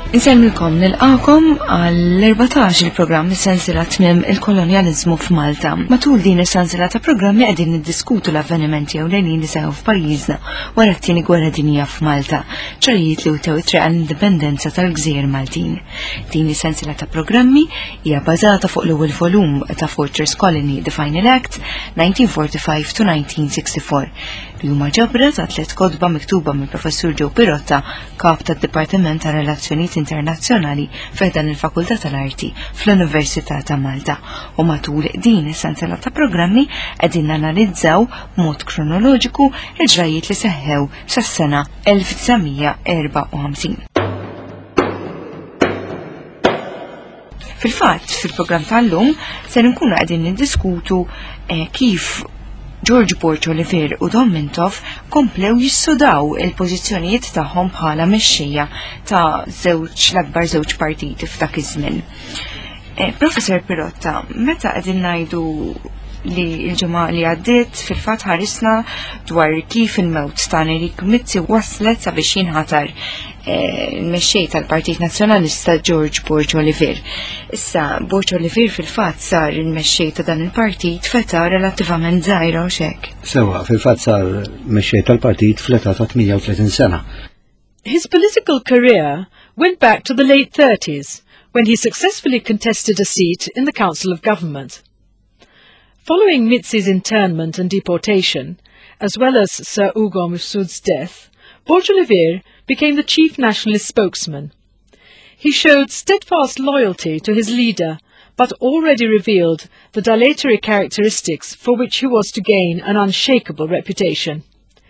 Insemmilkom nilqakom għall-14 il-programm is-sensiela tmiem il-kolonjaliżmu f'Malta. Matul din is-sensiela ta' programmi qegħdin niddiskutu l-avvenimenti ewlenin li seħħu f'pajjiżna wara t-tieni gwerra dinjija f'Malta, ċarijiet li wtew it-triq għall-indipendenza tal-Gżejjer Maltin. Din is-sensiela ta' programmi hija bbażata fuq l-ewwel volum ta' Fortress Colony The Final Act 1945 to 1964 li huma ġabra ta' 3 kotba miktuba mill-Professur Joe Pirotta, kap tad-Dipartiment ta' Relazzjonijiet Internazzjonali f'dan il-Fakultà tal-Arti fl-Università ta' Malta. U matul din is-sensiela ta' programmi qegħdin nanalizzaw b'mod kronoloġiku il-ġrajiet li seħħew sas-sena 1954. Fil-fatt, fil-programm tal-lum se nkunu qegħdin niddiskutu kif George Borch Oliver u Don Mintoff komplew jissodaw il-pożizzjonijiet tagħhom bħala mexxejja ta' l-akbar żewġ partiti f'dak iż-żmien. Professor Pirotta, meta qegħdin ngħidu li l-ġimgħa li għaddiet fil-fatt ħarisna dwar kif il-mewt ta' Enrico Mizzi waslet sabiex jinħatar il-mexxej tal-Partit Nazzjonalista George Borch Oliver. Issa Borch Oliver fil-fatt sar il-mexxej ta' dan il-partit f'età relattivament żgħira u xek. Sewa, fil-fatt sar mexxej tal-partit fl-età ta' 38 sena. His political career went back to the late 30s when he successfully contested a seat in the Council of Government. Following Mizzi's internment and deportation, as well as Sir Ugo Mifsud's death, Borch Oliver became the chief nationalist spokesman. He showed steadfast loyalty to his leader, but already revealed the dilatory characteristics for which he was to gain an unshakable reputation.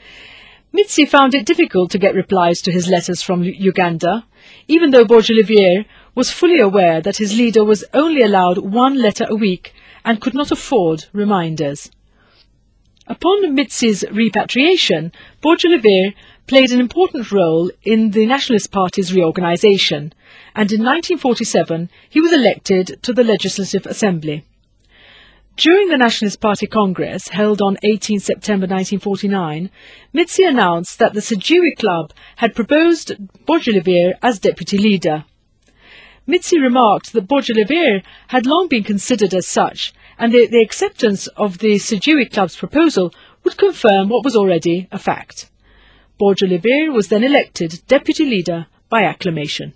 Mizzi found it difficult to get replies to his letters from Uganda, even though Borch Oliver was fully aware that his leader was only allowed 1 letter a week and could not afford reminders. Upon Mizzi's repatriation, Borch Oliver played an important role in the Nationalist Party's reorganisation, and in 1947 he was elected to the Legislative Assembly. During the Nationalist Party Congress, held on 18 September 1949, Mizzi announced that the Sijiwi Club had proposed Borch Oliver as deputy leader. Mizzi remarked that Borch Oliver had long been considered as such, and the acceptance of the Sijiwi Club's proposal would confirm what was already a fact. Borch Oliver was then elected deputy leader by acclamation.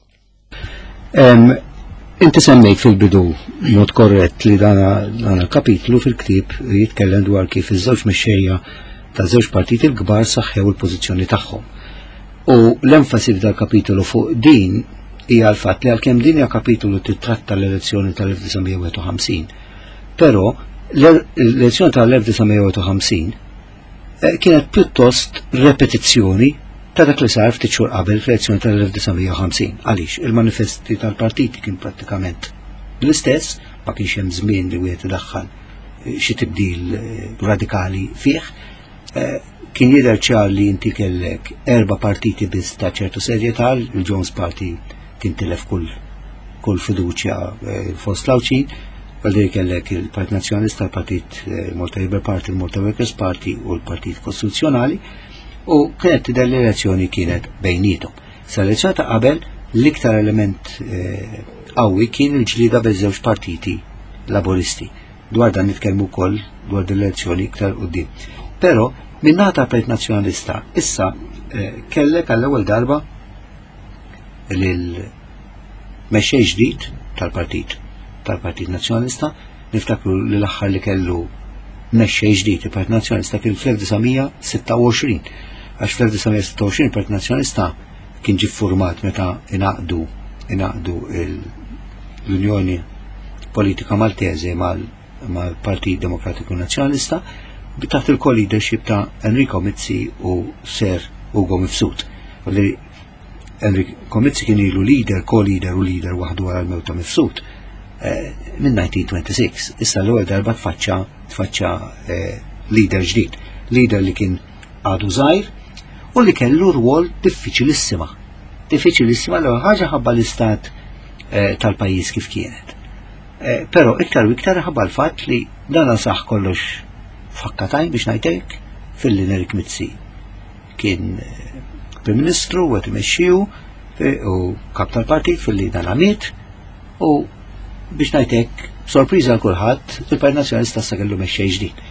Inti semmejt fil-bidu mod korrett li dan il-kapitlu fil-ktieb jitkellem dwar kif iż-żewġ mexxejja ta' żewġ partiti l-kbar saħħew il-pożizzjoni tagħhom. U l-enfasi f'dal kapitolu fuq din hija l-fatt li għalkemm din hija kapitolu titratta l-elezzjoni tal-1951, però l-elezzjoni tal-1951 kienet pjuttost repetizzjoni ta' dak li sar ftit xhur qabel fl-elezzjoni tal-1950. Għaliex il-manifesti tal-partiti kien prattikament l-istess, ma kienx hemm żmien li wieħed idaħħal xi tibdil radikali fih. Kien jidher ċar li inti kellek 4 partiti biss ta' ċertu serjetà, il-Jones Party kien tilef kull fiduċja fost l-Awċin, għalli kellek il-Partit Nazzjonalista, il-Partit Malta Labour Party, il-Malta Workers Party u l-Partit Kostituzzjonali, u kienet tidher l-elezzjoni kienet bejnietom. Sa-elezzjoni ta' qabel l-iktar element qawwi kien il-ġlida beż-żewġ partiti laboristi. Dwar dan nitkellmu wkoll dwar l-elezzjoni iktar quddiem. Però min-naħa tal-Partit Nazzjonalista issa kellek għall-ewwel darba lil mexxej ġdid tal-Partit Nazzjonalista. Niftakru li l-aħħar li kellu mexxej ġdid il-Partit Nazzjonalista kien fl-1926, għax fl-1926 il-Partit Nazzjonalista kien ġie ffurmat meta inaqdu l-Unjoni Politika Maltese mal-Partit Demokratiku Nazzjonalista taħt il-co-leadership ta' Enrico Mizzi u Sir Ugo Mifsud. Enrico Mizzi kien ilu co-leader u leader waħdu wara l-mewt ta' Mifsud minn 1926. Issa l-ewwel darba tfaċċa leader ġdid, leader li kien għadu żgħir u li kellu rwol diffiċilissima l ħaġa ħabba l-istat tal-pajjiż kif kienet. Però iktar u iktar ħabba l-fatt li dan saħ kollox fakkatajn biex ngħidlek fil-Enrico Mizzi kien Prim Ministru u imexxiju u kap tal-partit fil-li dan għamiet u biex ngħidlek sorpriża għal kulħadd il-Partit Nazzjonalista issa kellu mexxej ġdid.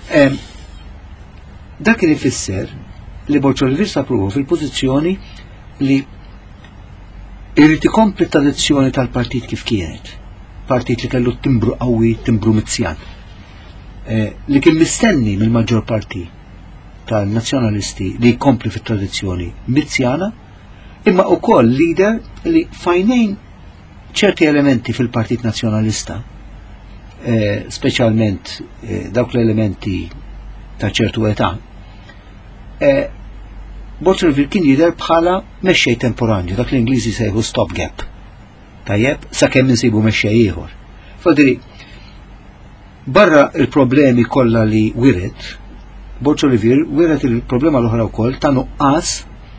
Dak kien ifisser li Borġo Olivier sapruhu fil-pożizzjoni li irrid ikompli tradizzjoni tal-partit kif kienet. Partit li kellu timbru qawwi, timbru mizzjan. Li kien mistenni mill-maġġor parti tal-nazzjonalisti li jkompli fit-tradizzjoni mizzjana, imma wkoll leader li fajnejn ċerti elementi fil-Partit Nazzjonalista, speċjalment dawk l-elementi ta' ċertu età, Borġo Olivier kien jidher bħala mexxej temporanju, dak l-Ingliżi sejħu stopgap. Tajjeb, sakemm insibu mexxej ieħor. Fadri, barra il-problemi kollha li wiret, Borġo Olivier wiret il-problema l-oħra wkoll ta' nuqqas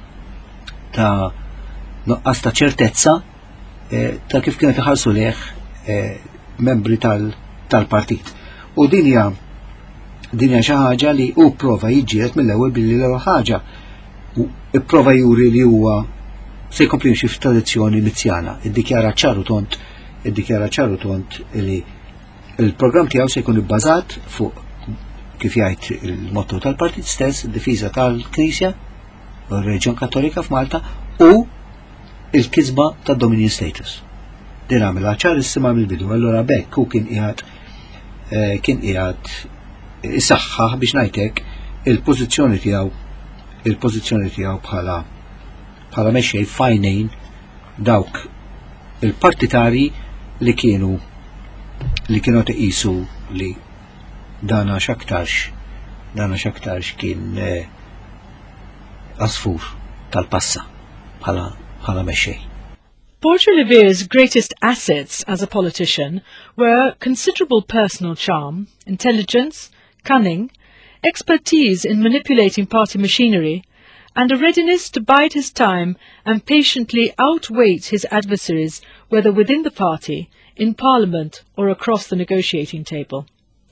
ta' ċertezza ta' kif kienet iħarsu leħ membri tal-partit. U din hija xi ħaġa li hu prova jiġġieled mill-ewwel billi l-ewwel ħaġa u prova juri li huwa se jkompli jimxi f'tradizzjoni mizzjana. Iddikjara ċaru tont li il-programm tiegħu se jkun ibbażat fuq kif jgħid il-motto tal-partit stess, id-difiża tal-Knisja u r-Reġjun Kattolika f'Malta u il-kisba tad-Dominion Status. Din għamilha ċarissima mill-bidu. Allura bekk hu kien qiegħed isaħħaħ biex ngħidlek il-pożizzjoni tiegħu bħala mexxej fajnejn dawk il-partitari li kienu tiqisu li dana xaktarx kien asfur tal-passa bħala mexxej. Borġo Olivier's greatest assets as a politician were considerable personal charm, intelligence, cunning, expertise in manipulating party machinery, and a readiness to bide his time and patiently outwait his adversaries, whether within the party, in Parliament, or across the negotiating table.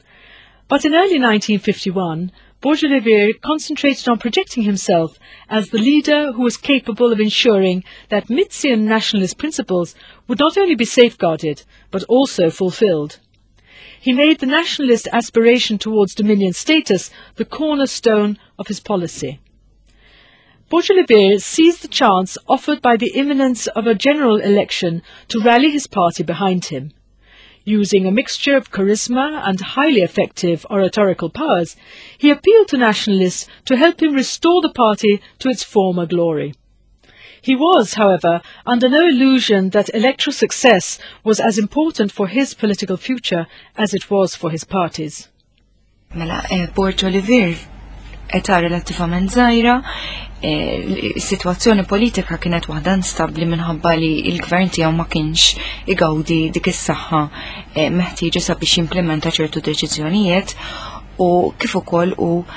But in early 1951, Borġo Olivier concentrated on projecting himself as the leader who was capable of ensuring that Mitzian nationalist principles would not only be safeguarded, but also fulfilled. He made the nationalist aspiration towards Dominion status the cornerstone of his policy. Borġo Olivier seized the chance offered by the imminence of a general election to rally his party behind him. Using a mixture of charisma and highly effective oratorical powers, he appealed to nationalists to help him restore the party to its former glory. He was, however, under no illusion that electoral success was as important for his political future as it was for his party's. Mela, Borġo Olivier età relattivament żgħira, is-sitwazzjoni politika kienet waħda instabbli minħabba li l-gvern tiegħu ma kienx igawdi dik is-saħħa meħtieġa sabiex jimplementa ċertu deċiżjonijiet u kif ukoll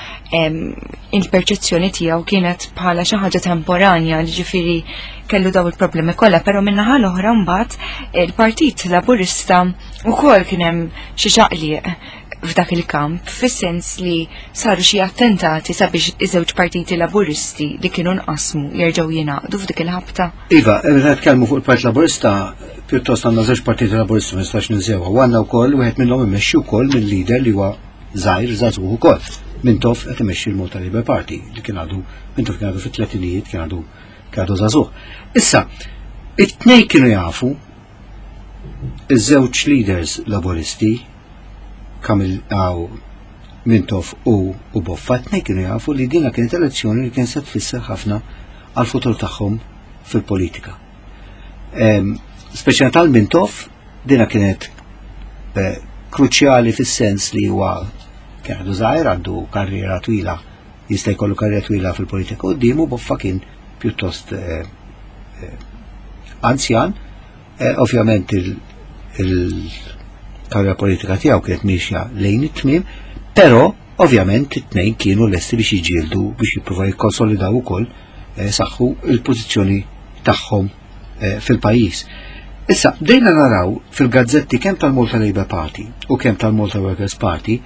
il-perċezzjoni tiegħu kienet bħala xi ħaġa temporanja, ġifieri kellu daw il-problemi kollha, però min-naħa l-oħra mbagħad il-Partit Laburista wkoll kien hemm xi ċaqliq f'dak il-kamp, fis-sens li saru xi attentati sabiex iż-żewġ partiti laburisti li kienu nqasmu jerġgħu jingħaqdu f'dik il-ħabta. Iva, meta tkellmu fuq il-Partit Laburista, pjuttost għandna żewġ partiti laburisti ma nistax ninsewha, u għandna wkoll wieħed minnhom immexxi wkoll mill-lider li huwa żgħir żagħżugħ ukoll. Mintoff qed imexxi l-Malta Labour Party li kien għadu Mintoff kien għadu fit-tletinijiet kien għadu żagħżugħ. Issa, it-tnejn kienu jafu iż-żewġ leaders laburisti Kamil Mintoff u Boffa kienu jafu li dina kienet elezzjoni li kien se tfisser ħafna għal futur tagħhom fil-politika. Speċjalment għal Mintoff dina kienet kruċjali fis-sens li huwa kien għadu żgħir għandu karriera twila, jista' jkollu karriera twila fil-politika quddiem u Boffa kien pjuttost anzjan, ovvjament karriera politika tiegħu kienet mixja lejn it-tmiem, però ovvjament it-tnejn kienu lesti biex jiġieldu biex jippruvaw jikkonsolidaw ukoll saħħu l-pożizzjoni tagħhom fil-pajjiż. Issa, bdejna naraw fil-gazzetti kemm tal-Malta Labour Party u kemm tal-Malta Workers Party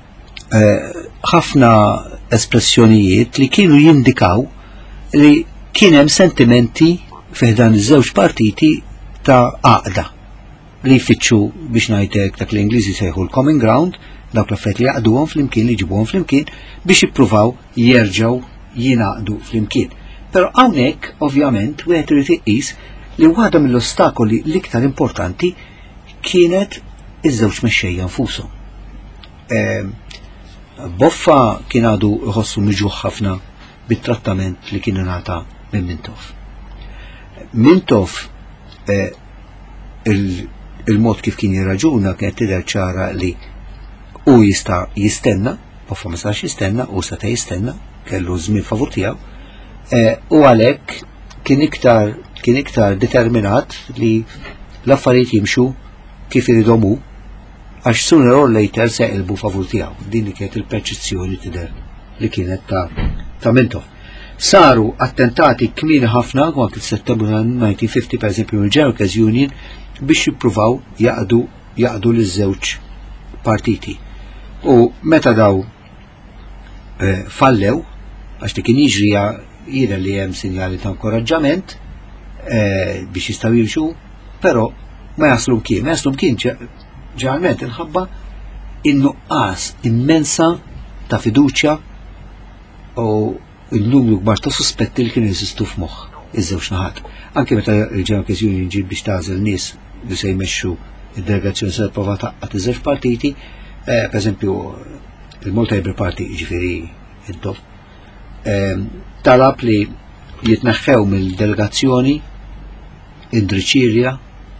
ħafna espressjonijiet li kienu jindikaw li kien hemm sentimenti f'dan iż-żewġ partiti ta' għaqda li jfittxu biex ngħidlek dak l-Ingliżi sejħu l-common ground, dawk l-affarijiet li jaqduhom flimkien li jġibuhom flimkien biex jippruvaw jerġgħu jingħaqdu flimkien. Però hawnhekk ovvjament wieħed irid iqis li waħda mill-ostakoli l-iktar importanti kienet iż-żewġ mexxejja nfushom. Boffa kien għadu ħossu miġuħ ħafna bit-trattament li kien ingħata minn Mintoff. Mintoff il-mod kif kien jirraġuna kienet tidher ċara li u jista' jistenna, Boffa ma stax jistenna, u seta' jistenna, kellu żmien favur tiegħu, u għalhekk kien iktar determinat li l-affarijiet jimxu kif iridhom hu, għax sooner or later se jqilbu favur tiegħu. Din li kienet il-perċezzjoni tidher li kienet ta' Mintoff. Saru attentati kmieni ħafna waqt il-Settembru 1950 pereżempju mill-Jerkes Union biex jippruvaw jaqdu liż-żewġ partiti. U meta daw fallew, għax li kien jiġri jira li hemm sinjali ta' inkoraġġament biex jistgħu jimxu, però ma jaslu mkien ġeneralment inħabba in-nuqqas immensa ta' fiduċja u il-numru kbar ta' suspetti li kienu jesistu f'moħħ iż-żewġ naħat. Anke meta il-Jerkes Union ġiet biex tażel nies li se jmexxu id-delegazzjoni se prova taqqat iż-żewġ partiti, pereżempju il-Malta Labour Party ġifieri id-dof, talab li jitneħħew mill-delegazzjoni Indriċirja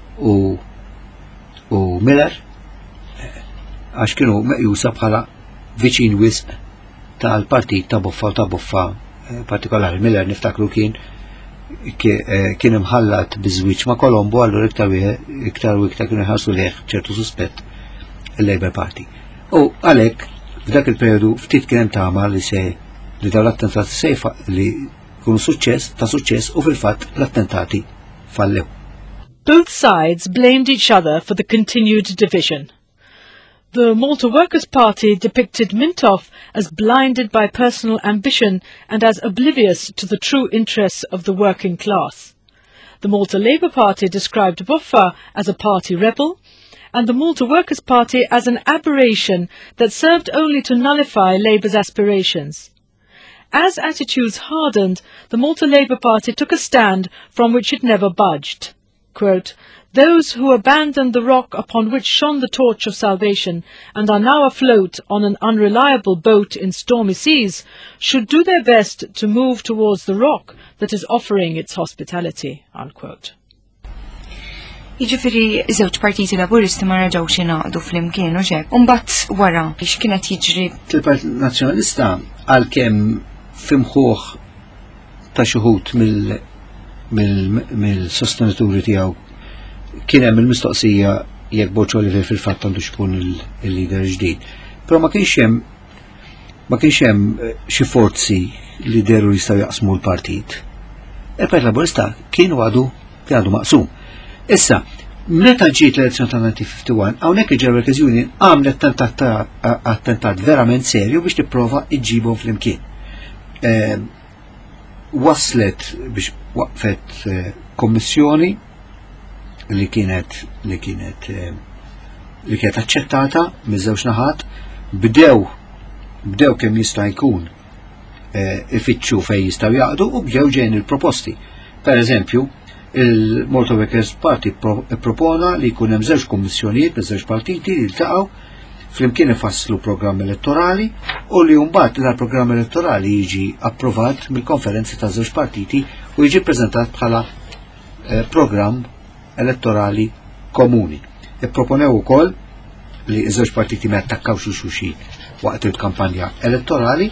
u Miller għax kienu meqjusa bħala viċin wisq tal-partit ta' Boffa u ta' Boffa partikolari. Miller niftakru kien imħallat biżwiġ ma' Colombo, allura iktar u iktar kienu jħarsu leħ ċertu suspett il-Labour Party. U għalhekk f'dak il-periodu ftit kien hemm tama li dawn l-attentati sejfa li kunu suċċess u fil-fatt l-attentati fallew. Both sides blamed each other for the continued division. The Malta Workers' Party depicted Mintoff as blinded by personal ambition and as oblivious to the true interests of the working class. The Malta Labour Party described Boffa as a party rebel, and the Malta Workers' Party as an aberration that served only to nullify Labour's aspirations. As attitudes hardened, the Malta Labour Party took a stand from which it never budged. Quote, "Those who abandoned the rock upon which shone the torch of salvation and are now afloat on an unreliable boat in stormy seas should do their best to move towards the rock that is offering its hospitality." Unquote. Jiġifieri żewġ partiti laburisti ma raġgħux jingħaqdu flimkien u x'hekk. U mbagħad wara biex kienet jiġri. Il-Partit Nazzjonalista għalkemm fimħuh ta' xi wħud mill-sostenituri tiegħu kien hemm il-mistoqsija jekk Boċ Oliver fil-fatt għandu xkun il-lider ġdid. Però ma kienx hemm xi forzi li deru jistgħu jaqsmu l-partit. Il-Partit Laburista kien għadu maqsum. Issa, meta ġiet l-elezzjoni ta' 1951, hawnhekk il-Jerkes Union għamlet attentat verament serju biex tipprova iġġibhom flimkien. Waslet biex waqfet kommissjoni li kienet aċċettata miż-żewġ naħat, bdew kemm jista' jkun ifittxu fejn jistgħu jaqdu u bdew ġejjin il-proposti. Pereżempju, il-Malta Workers' Party propona li jkun hemm żewġ kummissjonijiet miż-żewġ partiti li jiltaqgħu flimkien ifasslu programm elettorali u li mbagħad dal-programm elettorali jiġi approvat mill-konferenzi ta' żewġ partiti u jiġi ppreżentat bħala programm elettorali komuni. Ipproponew ukoll li ż-żewġ partiti ma jattakkawx xulxin waqt il-kampanja elettorali,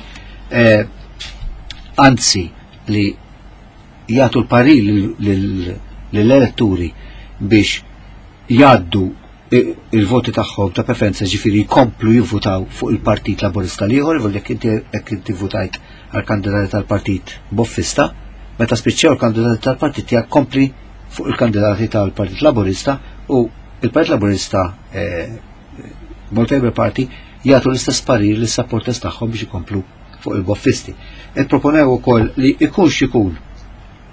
anzi li jagħtu l-parir lill-elettori biex jgħaddu il-voti tagħhom ta' preferenza, ġifieri jkomplu jivvutaw fuq il-Partit Laburista ieħor, jekk inti votajt għall-kandidati tal-Partit Boffista, meta spiċċew il-kandidati tal-Partit tiegħek kompli fuq il-kandidati tal-Partit Laburista u il-Partit Laburista Malta Labour Party jagħtu l-istess parir lis supporters tagħhom biex ikomplu fuq il-Boffisti. Ipproponew ukoll li ikun x'ikun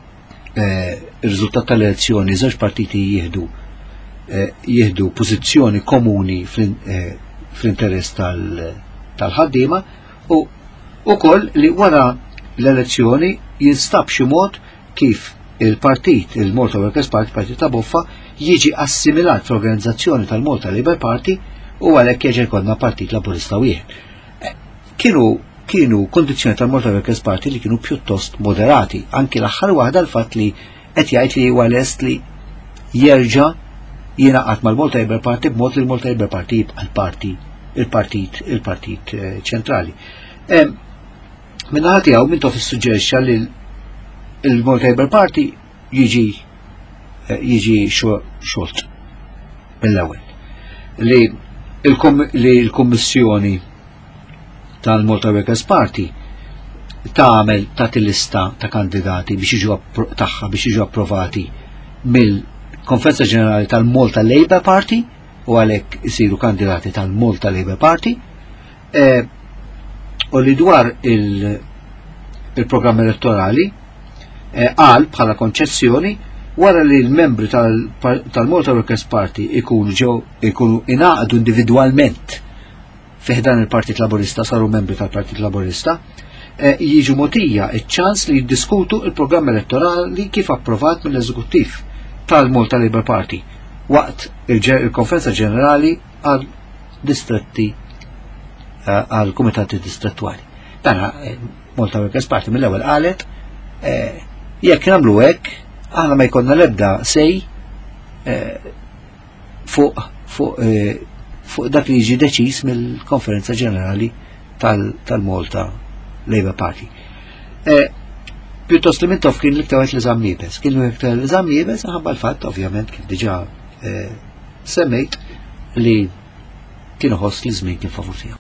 ir-riżultat tal-elezzjoni żewġ partiti jieħdu pożizzjoni komuni fl-interess tal-ħaddiema u ukoll li wara l-elezzjoni jinstab xi mod kif il-partit, il-Malta Workers Party, partit ta' Boffa, jiġi assimilat fl-organizzazzjoni tal-Malta Labour Party u għalhekk jeġa' jkollna partit laburista wieħed. Kienu kondizzjoni tal-Malta Workers Party li kienu pjuttost moderati, anki l-aħħar waħda l-fatt li qed jgħid li huwa lest li jerġa' jingħaqad mal-Malta Labour Party b'mod li l-Malta Labour Party jibqa' il-partit ċentrali. Minnaħa tiegħu minn tof issuġġerixxa li il-Malta Labour Party jiġi xolt mill-ewwel li l-Kummissjoni tal-Malta Workers Party tagħti lista ta' kandidati biex jiġu approvati mill-Konferenza Ġenerali tal-Malta Labour Party u għalhekk isiru kandidati tal-Malta Labour Party u li dwar il-programm elettorali għal bħala konċessjoni wara li l-membri tal-Malta Workers Party ikunu inaqdu individualment fiħdan il-Partit Laburista, saru membri tal-Partit Laburista, jiġu motija iċ-ċans li jiddiskutu il-programm elettorali kif approvat mill-Eżekuttiv tal-Malta Labour Party waqt il-Konferenza Ġenerali għal distretti għal kumitati distrettuali. Dana Malta Workers Party mill-ewwel qalet jekk nagħmlu hekk aħna ma jkollna l-ebda sej fuq dak li jiġi deċiż mill-Konferenza Ġenerali tal-Malta Labour Party. Pjuttost li mintof kien l-iktar li żammibes. Kien l-iktar li żammibes ħabba l-fatt ovvjament kif diġà semmejt li kien ħoss li żmien kien favur tiegħu.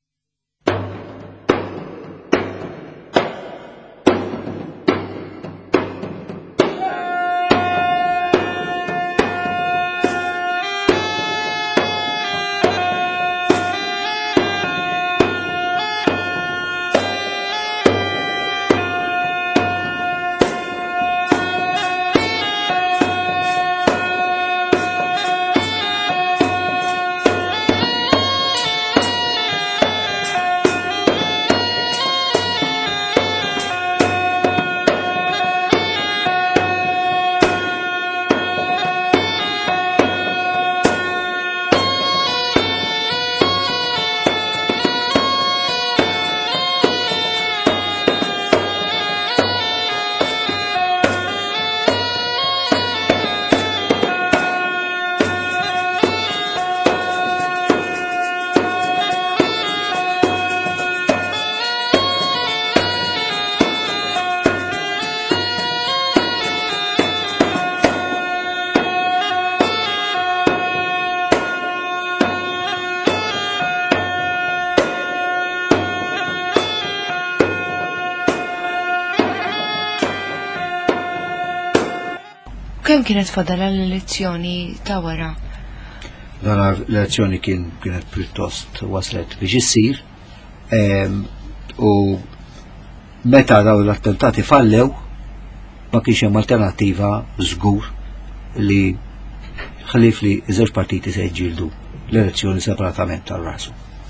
Kemm kienet fadala l-elezzjoni ta' wara? Dan l-elezzjoni kienet pjuttost waslet biex issir u meta daw l-attentati fallew ma kienx hemm alternattiva żgur li ħalif li żewġ partiti se jġildu l-elezzjoni separatament tal-rasu.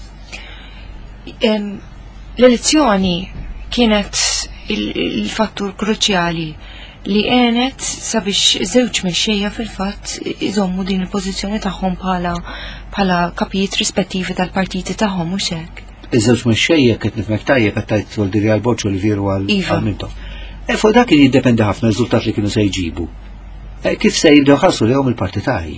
L-elezzjoni kienet il-fattur kruċjali li għenet sabiex żewġ mexxejja fil-fatt iżommu din il-pożizzjoni tagħhom bħala kapijiet rispettivi tal-partiti tagħhom mhux hekk. Iż-żewġ mexxejja qed nifhmek tajjeb qed tgħid Soldiri għal Boċċo li vieru għal Mintof. Fuq dak kien jiddependi ħafna r-riżultat li kienu se jġibu. Kif se jibdew ħarsu lehom il-partitari.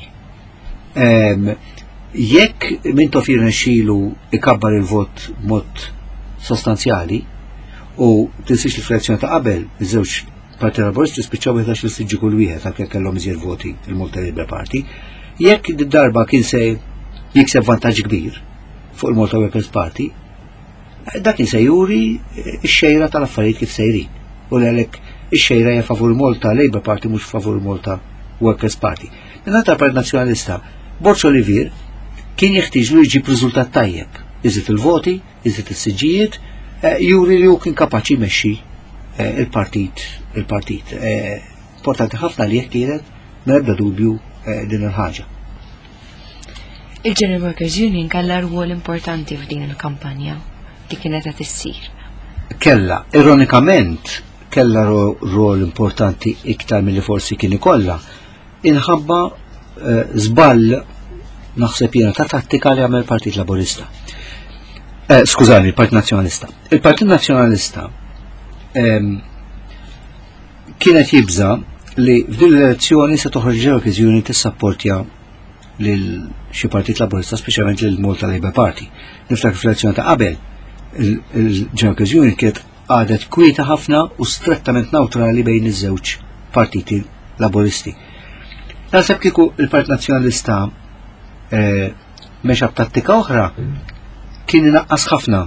Jekk Mintof jirnexxielu ikabbar il-vot mod sostanzjali u tinsix l-frazzjoni ta' qabel iż-żewġ Parti Laburisti spiċċaw 11 siġġi kull wieħed għalkemm kellhom iżjed voti il-Malta Labour Party. Jekk id-darba kien se jikseb vantaġġ kbir fuq il-Malta Workers Party, dak kien se juri x-xejra tal-affarijiet kif sejrin. U għalhekk ix-xejra hija favur il-Malta Labour Party mhux favur il-Malta Workers Party. Minħabba tal-Partit Nazzjonalista, Borċ Olivier kien jeħtieġ li jġib riżultat tajjeb. Iżid il-voti, iżid is-siġġijiet, juri li hu kien kapaċi jmexxi il-partit importanti ħafna li kienet m'ebda dubju din il-ħaġa. Il-General Workers Union kellha rwol importanti f'din il-kampanja li kienet qed issir. Kella, ironikament, kella rol importanti iktar milli forsi kien ikollha inħabba żball naħseb jiena ta' tattika li għamel Partit Laburista. Skużani, il-Partit Nazzjonalista. Il-Partit Nazzjonalista kienet jibża li f'din l-elezzjoni se toħroġ Workers Union tissapportja lil xi Partit Laburista, speċjalment lil Malta Labour Party. Niftakar fl-elezzjoni ta' qabel il-Workers Union kienet għadet kwieta ħafna u strettament neutrali bejn iż-żewġ partiti laburisti. Naħseb kieku il-Partit Nazzjonalista mexa b'tattika oħra kien inaqqas ħafna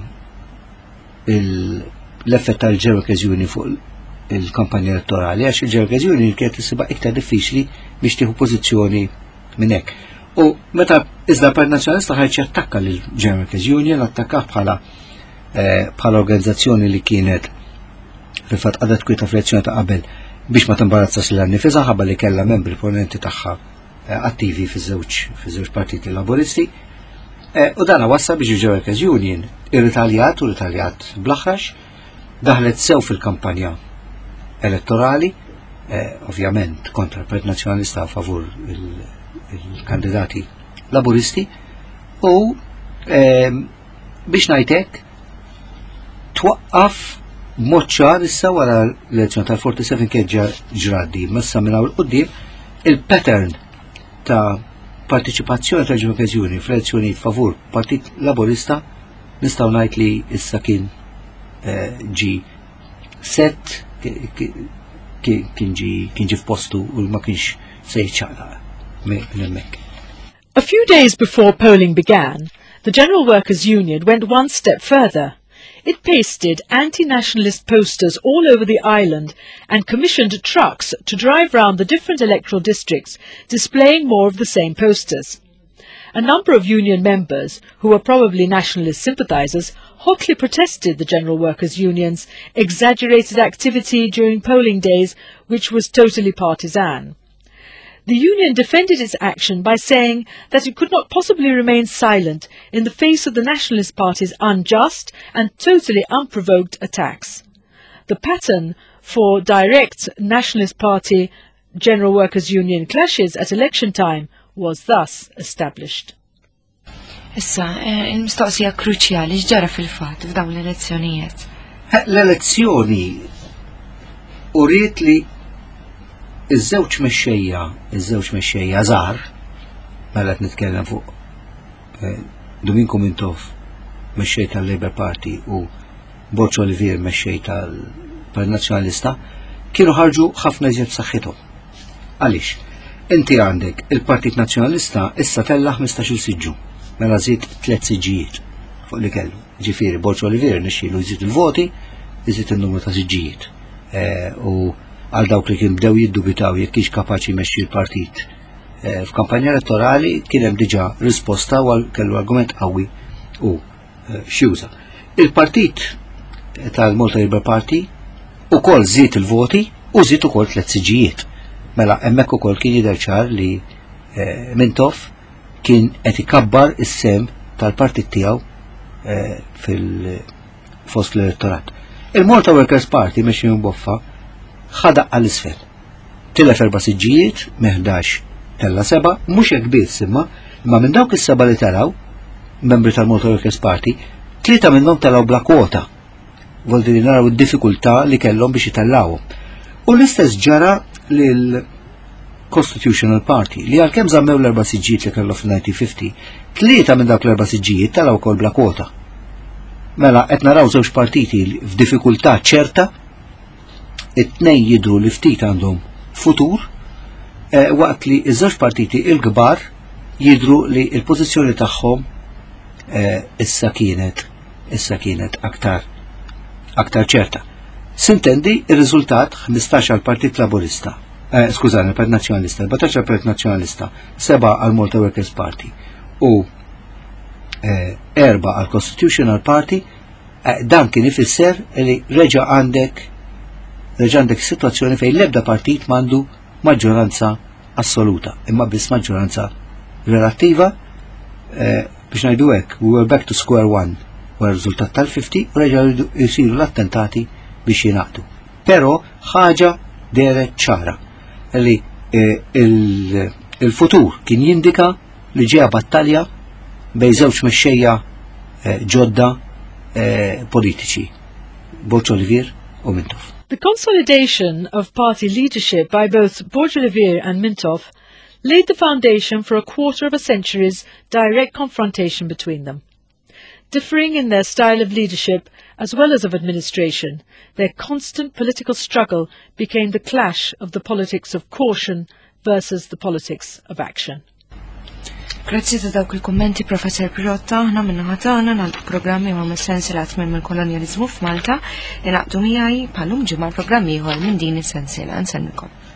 l-effett tal-Workers Union fuq il-kampanja elettorali għax il-Workers Union kienet tisiba iktar diffiċli biex tieħu pożizzjoni minn hekk. U meta iżda l-Partit Nazzjonalista ħarġ jattakka lill-Workers Union, attakka bħala organizzazzjoni li kienet fil-fatt qadet kwieta fl-elezzjoni ta' qabel biex ma timbarazzax l-nifisha ħabba li kellha membri proponenti tagħha attivi fiż-żewġ partiti laburisti. U dana wassa biex il-Workers Union irritaljat u ritaljat bl-aħħax daħlet sew fil-kampanja elettorali, ovvjament kontra l-Partit Nazzjonalista favur il-kandidati laburisti u biex ngħidlek twaqqaf moċċar issa wara l-elezzjoni tal-47 kien ġraddi, messa minn hawn il-qudiem il-pattern ta' partiċipazzjoni tal-Workers Union fl-elezzjoni favur Partit Laburista nistgħu ngħid li issa kien ġi set kien ġi f'postu u ma kienx se jiċċaqlaq minn hemmhekk. A few days before polling began, the General Workers Union went one step further. It pasted anti-nationalist posters all over the island and commissioned trucks to drive round the different electoral districts, displaying more of the same posters. A number of union members, who were probably nationalist sympathisers, hotly protested the General Workers Union's exaggerated activity during polling days, which was totally partisan. The union defended its action by saying that it could not possibly remain silent in the face of the Nationalist Party's unjust and totally unprovoked attacks. The pattern for direct Nationalist Party General Workers Union clashes at election time was thus established. Issa, il-mistoqsija kruċjali x'ġara fil-fatt f'dawn l-elezzjonijiet. L-elezzjoni uriet li iż-żewġ mexxejja żgħar mela qed nitkellem fuq Domingo Mintov mexxej tal-Labour Party u Borċ Olivier mexxej tal-Partit Nazzjonalista kienu ħarġu ħafna iżjed b'saħħithom. Għaliex? Inti għandek il-Partit Nazzjonalista issa tella 15-il siġġu mela żied 3 siġġijiet fuq li kellu. Ġifieri Borċ Olivier nixxielu jżid il-voti, jżid in-numru ta' siġġijiet. U għal dawk li kien bdew jiddubitaw jekk kienx kapaċi jmexxi l-partit f'kampanja elettorali kien hemm diġà risposta u kellu argument qawwi u xjuża. Il-partit tal-Malta Labour Party ukoll żied il-voti u żied ukoll 3 siġġijiet. Mela hemmhekk ukoll kien jidher ċar li Mintov kien qed ikabbar is-sem tal-partit tiegħu fil-fost l-elettorat. Il-Malta Workers Party mexxi minn Boffa ħadaq għall-isfel. Tilef 4 siġġijiet, meħdax tella 7, mhux hekk biss imma minn dawk is-7 li taraw, membri tal-Malta Workers Party, 3 minnhom taraw bla kwota. Voldi li naraw id-diffikultà li kellhom biex jitellawhom. U l-istess ġara lil Constitutional Party li għalkemm żammew l-4 siġġijiet li kellhom fil-1950, 3 minn dawk l-4 siġġijiet taraw ukoll bla kwota. Mela qed naraw żewġ partiti f'diffikultà ċerta, it-tnejn jidhru li ftit għandhom futur, waqt li iż-żewġ partiti il-kbar jidhru li l-pożizzjoni tagħhom issa kienet aktar ċerta. Sintendi ir-riżultat 15 għal Partit Laburista, skużani, Partit Nazzjonalista, 14 għal Partit Nazzjonalista, 7 għal Malta Workers Party u 4 għal Constitutional Party. Dan kien ifisser li reġa' għandek reġandek situazzjoni fejn l-ebda partit mandu maġġoranza assoluta, imma biss maġġoranza relattiva, biex ngħidu hekk, we were back to square one, wara riżultat tal-50 u reġgħu jsiru l-attentati biex jingħaqdu. Però ħaġa deret ċara li il-futur kien jindika li ġeja battalja bejn żewġ mexxejja ġodda politiċi, Borg Olivier u Mintoff. The consolidation of party leadership by both Borg Olivier and Mintoff laid the foundation for a quarter of a century's direct confrontation between them. Differing in their style of leadership as well as of administration, their constant political struggle became the clash of the politics of caution versus the politics of action. Grazzi ta' dawk il-kummenti, Professor Pirotta, aħna minna ħatana nal-programmi għom il-sensila tmim il-kolonializmu f'Malta, li naqdu miħaj palum ġimma programmi ieħor minn din is-sensila. Nsemmilkom.